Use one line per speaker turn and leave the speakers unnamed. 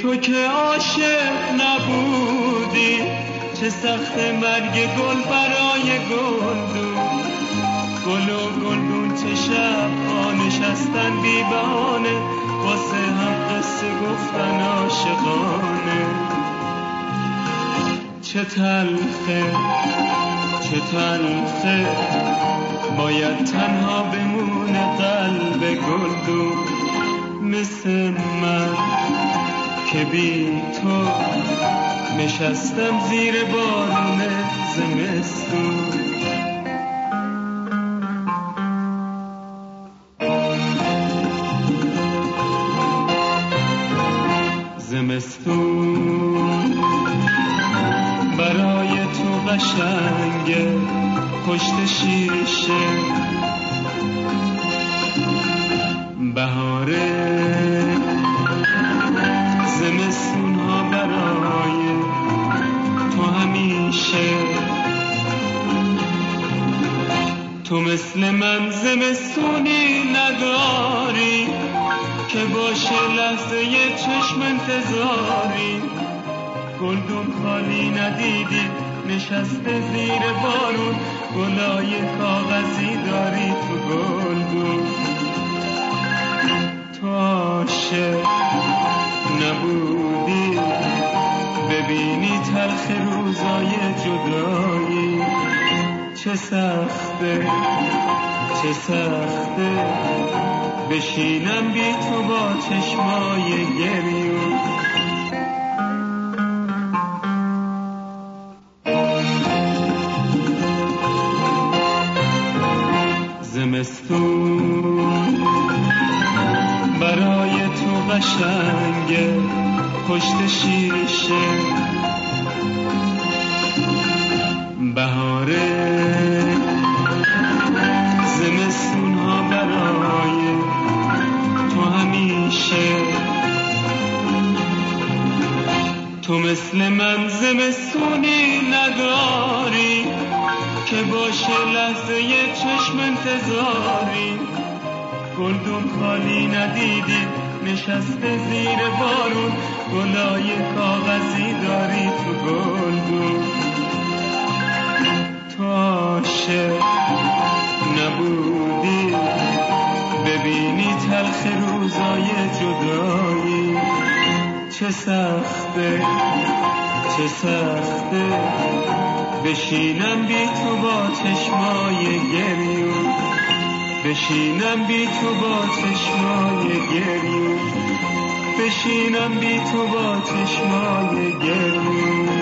تو که عاشق نبودی، چه سخت مرگ گل برای گلدون. گل و گلدون چه شب ها نشستن بی بهانه، واسه هم قصه گفتن عاشقانه. چه تلخه چه تلخه باید تنها بمونه قلب گلدون، مثل من که بی تو نشستم زیر بارون زمستون. زمستون برای تو قشنگه، پشت شیشه بهاره. زمستون ها برای تو همیشه، تو مثل من زمستونی نداری که باشه لحظه یه چشم انتظاری. گلدون خالی ندیدی نشسته زیر بارون، گلای کاغذی داری تو گلدون. تو عاشق نبودی ببینی تلخ روزای جدایی، چه سخته چه سخته بشینم بی تو با چشمای گریون. زمستون برای تو قشنگه، پشت شیشه بهاره. زمستون ها برای تو همیشه، تو مثل من زمستونی نداری که باشه لحظه یه چشم انتظاری. گلدون خالی ندیدی نشسته زیر بارون، گلای کاغذی داری تو گلدون. تو عاشق نبودی ببینی تلخ روزای جدایی، چه سخته چه سخته بشینم بی تو با چشمای گریون. بشینم بی تو با چشمای گریون. بشینم بی تو با چشمای گریون.